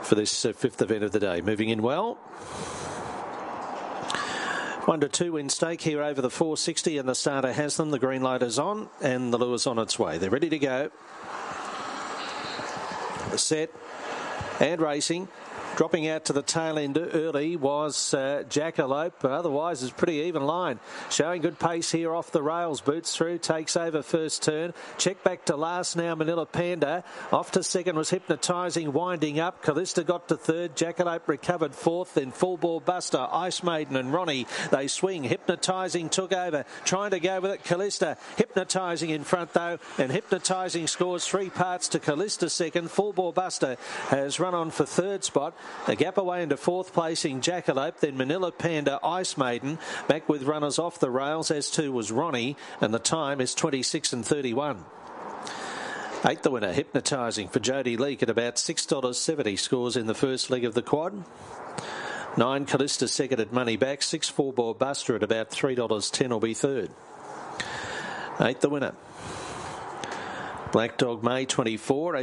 for this fifth event of the day. Moving in well. 1 to 2 in stake here over the 460, and the starter has them. The green light is on and the lure's on its way. They're ready to go. Set and racing. Dropping out to the tail end early was Jackalope. Otherwise, it's a pretty even line. Showing good pace here off the rails. Boots through, takes over first turn. Check back to last now, Manila Panda. Off to second was Hypnotising, winding up. Callista got to third. Jackalope recovered fourth. Then Full Ball Buster, Ice Maiden and Ronnie. They swing. Hypnotising took over. Trying to go with it, Callista. Hypnotising in front, though. And Hypnotising scores 3 parts to Callista second. Full Ball Buster has run on for third spot. A gap away into fourth placing Jackalope, then Manila Panda, Ice Maiden, back with runners off the rails, as too was Ronnie, and the time is 26:31. 8 the winner, Hypnotising for Jody Leake at about $6.70 scores in the first leg of the quad. 9 Callista second at money back, 6 Full Ball Buster at about $3.10 will be third. 8 the winner. Black Dog May 24.